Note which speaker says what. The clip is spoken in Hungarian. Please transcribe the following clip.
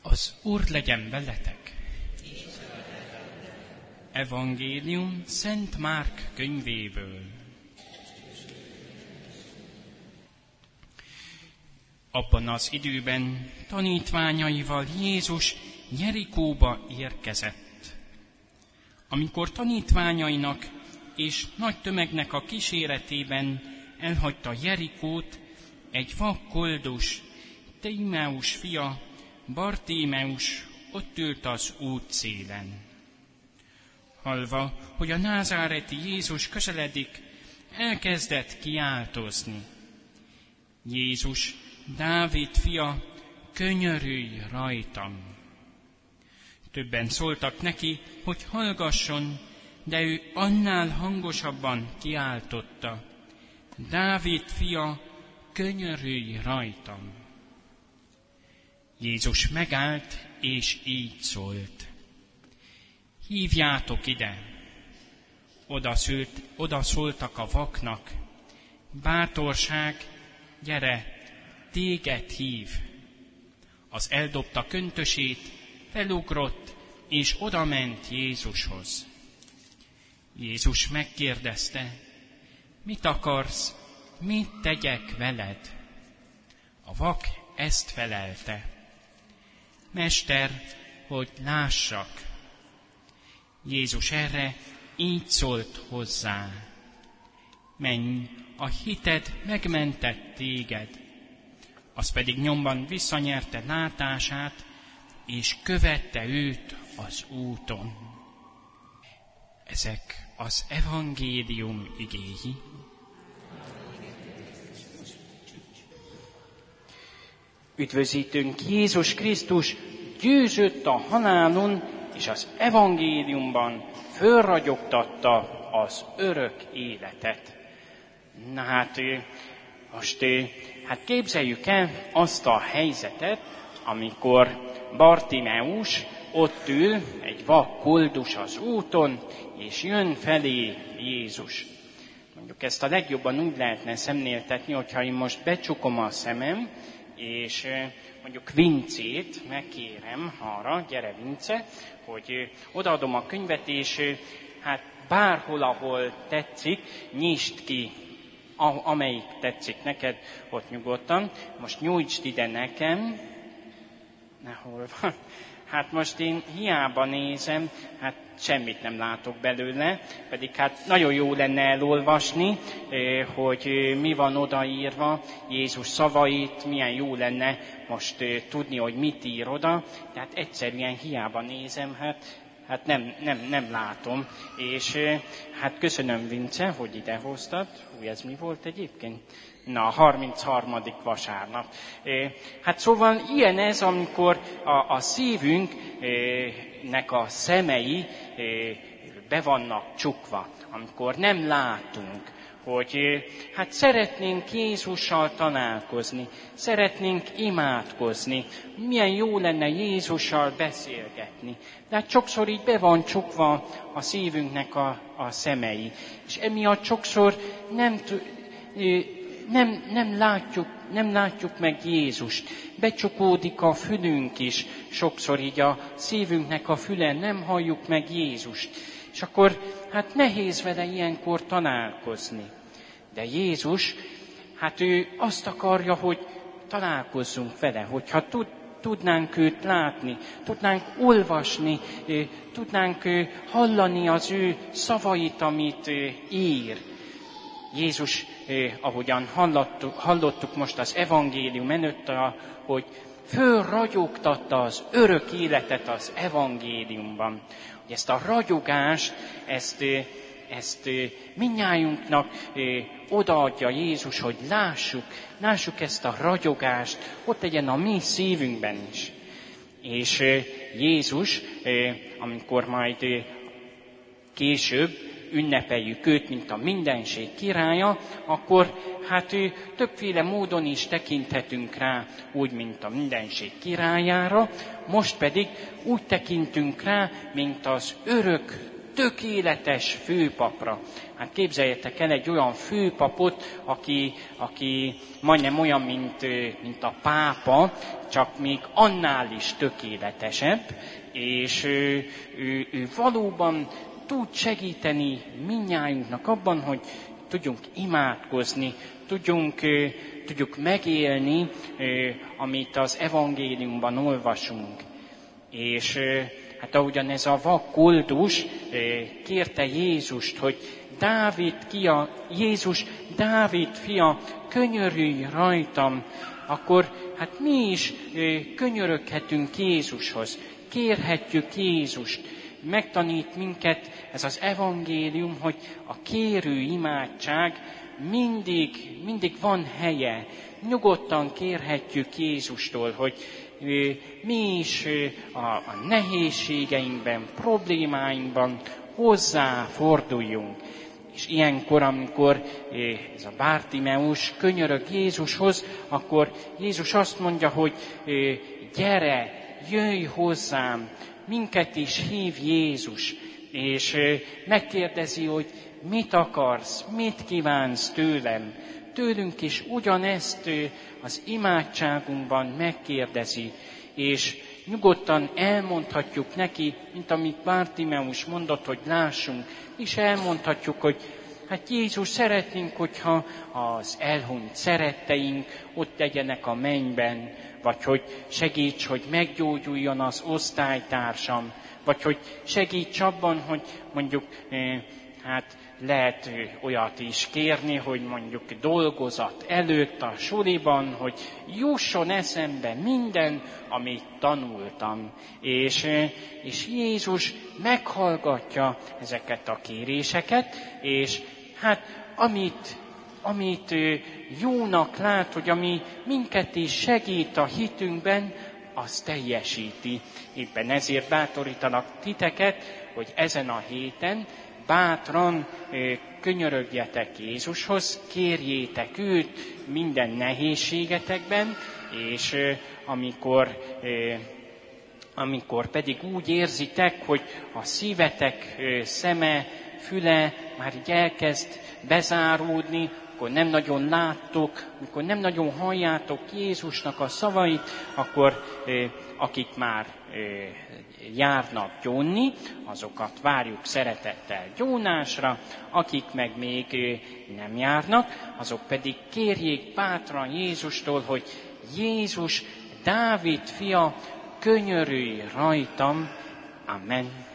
Speaker 1: Az Úr legyen veletek! Evangélium Szent Márk könyvéből. Abban az időben tanítványaival Jézus Jerikóba érkezett. Amikor tanítványainak és nagy tömegnek a kíséretében elhagyta Jerikót, egy vak koldus, Timeus fia, Bartimeus ott ült az útszélen. Hallva, hogy a názáreti Jézus közeledik, elkezdett kiáltozni: Jézus, Dávid fia, könyörülj rajtam! Többen szóltak neki, hogy hallgasson, de ő annál hangosabban kiáltotta: Dávid fia, könyörülj rajtam! Jézus megállt, és így szólt: Hívjátok ide! Oda szóltak a vaknak: Bátorság, gyere, téged hív! Az eldobta köntösét, felugrott, és odament Jézushoz. Jézus megkérdezte: Mit akarsz, mit tegyek veled? A vak ezt felelte: Mester, hogy lássak. Jézus erre így szólt hozzá: Menj, a hited megmentett téged. Az pedig nyomban visszanyerte látását, és követte őt az úton. Ezek az evangélium igéi. Üdvözítőnk Jézus Krisztus győzött a halálon, és az evangéliumban fölragyogtatta az örök életet. Na hát most képzeljük el azt a helyzetet, amikor Bartimeus ott ül, egy vak koldus az úton, és jön felé Jézus. Mondjuk ezt a legjobban úgy lehetne szemléltetni, hogyha én most becsukom a szemem, és mondjuk Vincét megkérem arra, gyere Vince, hogy odaadom a könyvet, és bárhol, ahol tetszik, nyisd ki, amelyik tetszik neked, ott nyugodtan. Most nyújtsd ide nekem. Hol van? Most én hiába nézem, semmit nem látok belőle, pedig nagyon jó lenne elolvasni, hogy mi van odaírva, Jézus szavait, milyen jó lenne most tudni, hogy mit ír oda, tehát egyszerűen hiába nézem, nem látom. És köszönöm, Vince, hogy idehoztad. Ez mi volt egyébként? Na, a 33. vasárnap. Szóval ilyen ez, amikor a szívünknek a szemei be vannak csukva, amikor nem látunk, hogy szeretnénk Jézussal találkozni, szeretnénk imádkozni, milyen jó lenne Jézussal beszélgetni. De sokszor így be van csukva a szívünknek a szemei, és emiatt sokszor nem látjuk meg Jézust. Becsukódik a fülünk is, sokszor így a szívünknek a füle, nem halljuk meg Jézust. És akkor nehéz vele ilyenkor találkozni. De Jézus, ő azt akarja, hogy találkozzunk vele, hogyha tudnánk őt látni, tudnánk olvasni, tudnánk hallani az ő szavait, amit ír. Jézus, ahogyan hallottuk most az evangélium előtt, hogy fölragyogtatta az örök életet az evangéliumban. Hogy ezt a ragyogást, ezt mindnyájunknak odaadja Jézus, hogy lássuk ezt a ragyogást, ott legyen a mi szívünkben is. És Jézus, amikor majd később ünnepeljük őt, mint a mindenség királya, akkor többféle módon is tekinthetünk rá, úgy, mint a mindenség királyára, most pedig úgy tekintünk rá, mint az örök tökéletes főpapra. Hát képzeljetek el egy olyan főpapot, aki majdnem olyan, mint a pápa, csak még annál is tökéletesebb, és ő valóban tud segíteni mindnyájunknak abban, hogy tudjunk imádkozni, tudjuk megélni, amit az evangéliumban olvasunk. És hát ahogyan ez a vak koldus kérte Jézust, hogy Jézus, Dávid fia, könyörülj rajtam, akkor hát mi is könyöröghetünk Jézushoz, kérhetjük Jézust. Megtanít minket ez az evangélium, hogy a kérő imádság mindig van helye. Nyugodtan kérhetjük Jézustól, hogy mi is a nehézségeinkben, problémáinkban hozzá forduljunk. És ilyenkor, amikor ez a Bártimeus könyörög Jézushoz, akkor Jézus azt mondja, hogy gyere, jöjj hozzám, minket is hív Jézus, és megkérdezi, hogy mit akarsz, mit kívánsz tőlem. Tőlünk is ugyanezt az imádságunkban megkérdezi, és nyugodtan elmondhatjuk neki, mint amit Bártimeus mondott, hogy lássunk, és elmondhatjuk, hogy hát Jézus, szeretnénk, hogyha az elhunyt szeretteink ott legyenek a mennyben, vagy hogy segíts, hogy meggyógyuljon az osztálytársam, vagy hogy segíts abban, hogy mondjuk hát lehet olyat is kérni, hogy mondjuk dolgozat előtt a suliban, hogy jusson eszembe minden, amit tanultam. És Jézus meghallgatja ezeket a kéréseket, és hát amit jónak lát, hogy ami minket is segít a hitünkben, az teljesíti. Éppen ezért bátorítanak titeket, hogy ezen a héten bátran könyörögjetek Jézushoz, kérjétek őt minden nehézségetekben, és amikor pedig úgy érzitek, hogy a szívetek szeme, füle már így elkezd bezáródni, akkor nem nagyon láttok, amikor nem nagyon halljátok Jézusnak a szavait, akkor akik már járnak gyónni, azokat várjuk szeretettel gyónásra, akik meg még nem járnak, azok pedig kérjék bátran Jézustól, hogy Jézus, Dávid fia, könyörülj rajtam. Amen.